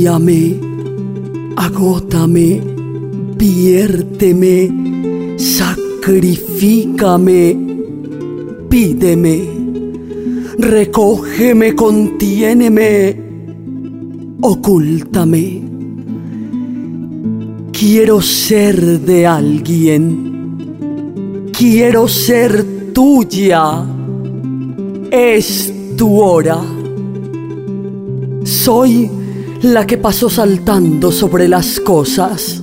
Ansíame, agótame, viérteme, sacrifícame, pídeme, recógeme, contiéneme, ocúltame. Quiero ser de alguien, quiero ser tuya, es tu hora. Soy la que pasó saltando sobre las cosas,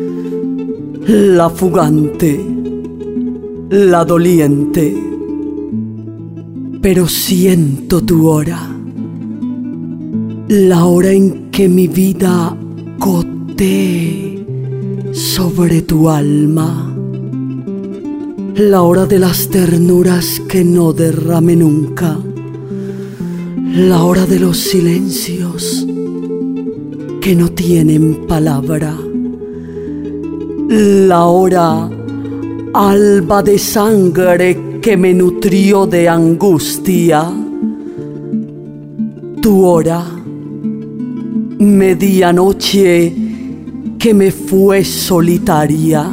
la fugante, la doliente, pero siento tu hora, la hora en que mi vida gotee sobre tu alma, la hora de las ternuras que no derrame nunca, la hora de los silencios que no tienen palabra, la hora alba de sangre que me nutrió de angustia, tu hora, medianoche que me fue solitaria.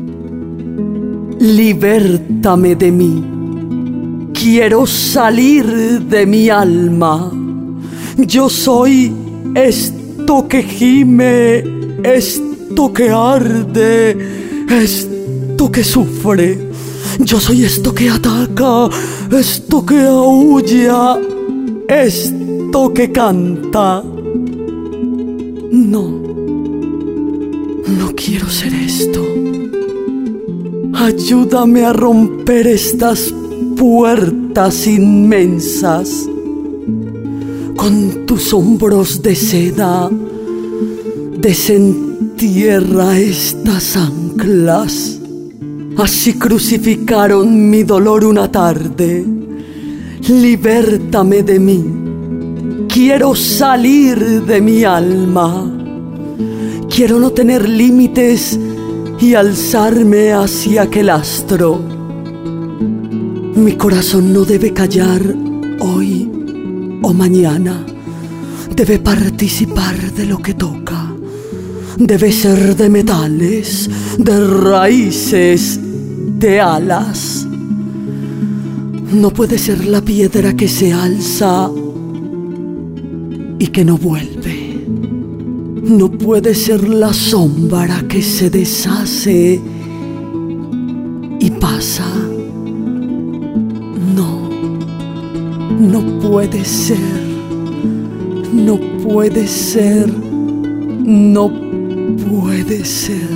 Libértame de mí, quiero salir de mi alma. Yo soy esto que gime, esto que arde, esto que sufre. Yo soy esto que ataca, esto que aúlla, esto que canta. No quiero ser esto. Ayúdame a romper estas puertas inmensas. Con tus hombros de seda, desentierra estas anclas. Así crucificaron mi dolor una tarde. Libértame de mí. Quiero salir de mi alma. Quiero no tener límites y alzarme hacia aquel astro. Mi corazón no debe callar hoy o mañana. Debe participar de lo que toca. Debe ser de metales, de raíces, de alas. No puede ser la piedra que se alza y que no vuelve. No puede ser la sombra que se deshace y pasa. No puede ser. No puede ser. No puede ser.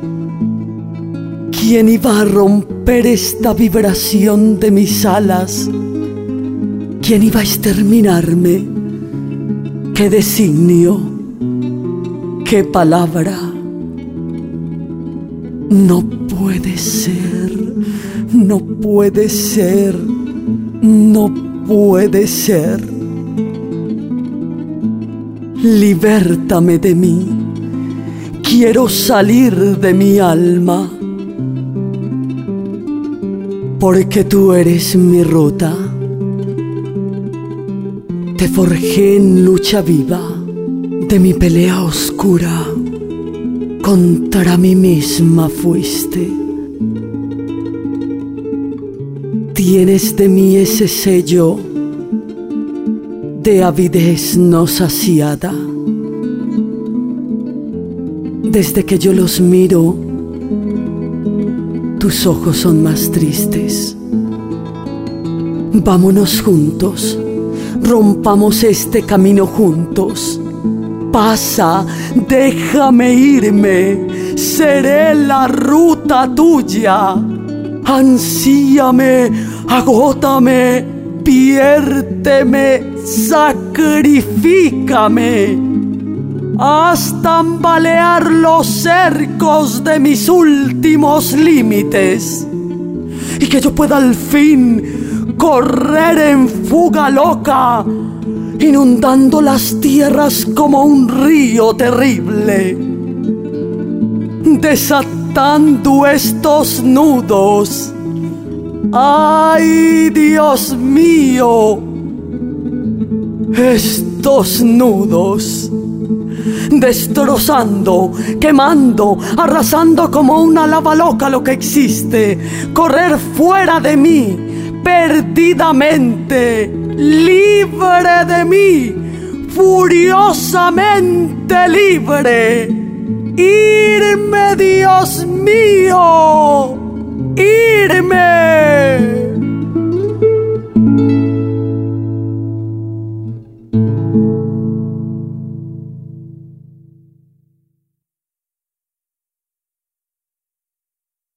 ¿Quién iba a romper esta vibración de mis alas? ¿Quién iba a exterminarme? ¿Qué designio? ¿Qué palabra? No puede ser, no puede ser, no puede ser. Libértame de mí, quiero salir de mi alma, porque tú eres mi ruta. Te forjé en lucha viva. De mi pelea oscura, contra mí misma fuiste. Tienes de mí ese sello de avidez no saciada. Desde que yo los miro, tus ojos son más tristes. Vámonos juntos, rompamos este camino juntos. Pasa, déjame irme, seré la ruta tuya. Ansíame, agótame, piérteme, sacrifícame. Haz tambalear los cercos de mis últimos límites y que yo pueda al fin correr en fuga loca, inundando las tierras como un río terrible, desatando estos nudos. ¡Ay, Dios mío! Estos nudos destrozando, quemando, arrasando como una lava loca lo que existe, correr fuera de mí, perdidamente, libre de mí, furiosamente libre. Irme, Dios mío, irme.